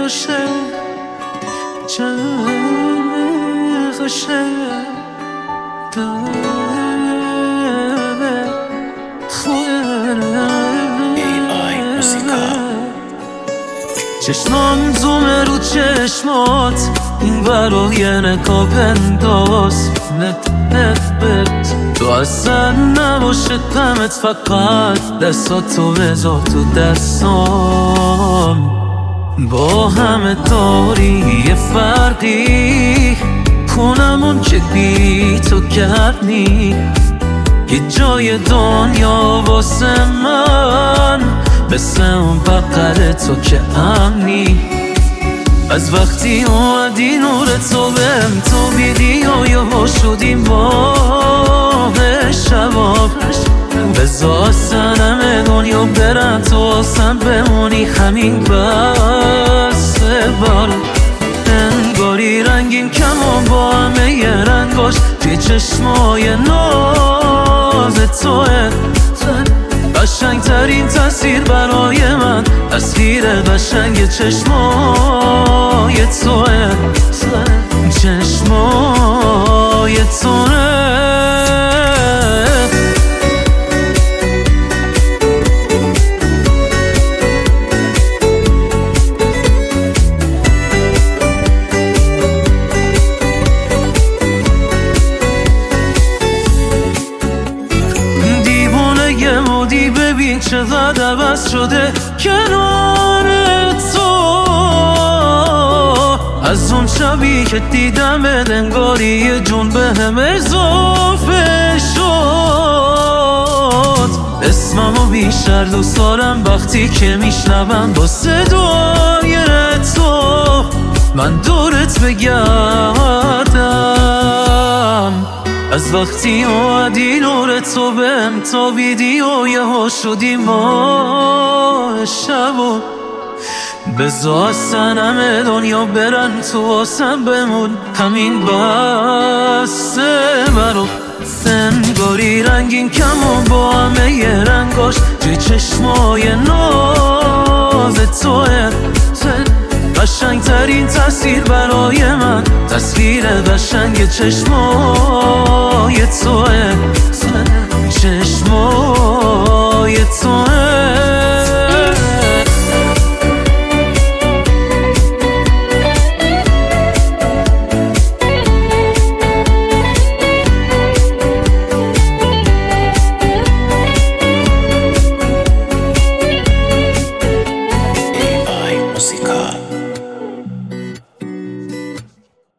باشه چه خوشه چشمام زومه رو چشمات این برای نکا بنداز تو اصلا نباشه دمت فقط دستاتو بذار تو دستام با همه داری یه فرقی خونمون که بی تو گرمی یه جای دنیا واسه من مثل اون بغل تو که امنی از وقتی اومدی نور تو بهم تو بیدی و یهو شدیم ماه شباب بذار سنم دنیا برم تو آسم بمونی همین بسه بارو انگاری رنگین کمان با همه یه رنگاش توی چشمای ناز توه قشنگ ترین تصویر برای من تصویر قشنگ چشمای توه چشمای توه ببین چقدر عوض شده کنار تو از اون شبی که دیدم انگاری یه جون بهم اضافه شد اسممو بیشتر دوست دارم وقتی که میشنوم با صدای تو من دورت بگردم از وقتی اومدی نور تو بهم تابیدی و یهو شدی ماه شبو بذار سنم دنیا برن تو واسم بمون همین بسته برو انگاری رنگین کمان با همه یه رنگاش توی چشمای ناز توه قشنگ ترین تصویر برای من تصویر قشنگ چشمای توه چشمای توه AI Musica.